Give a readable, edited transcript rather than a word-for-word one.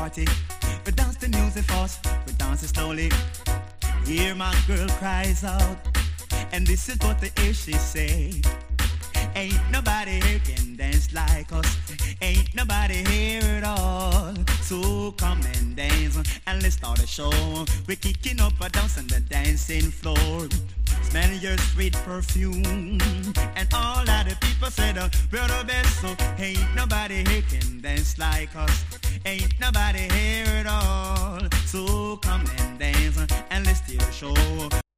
party. We dance the music fast, we dance it slowly. Hear my girl cries out, and this is what the air she say. Ain't nobody here can dance like us. Ain't nobody here at all. So come and dance, and let's start the show. We're kicking up a dance on the dancing floor. Smell your sweet perfume, and all of the people said we're the best. So ain't nobody here can dance like us. Ain't nobody here at all. So come and dance, and let's steal the show.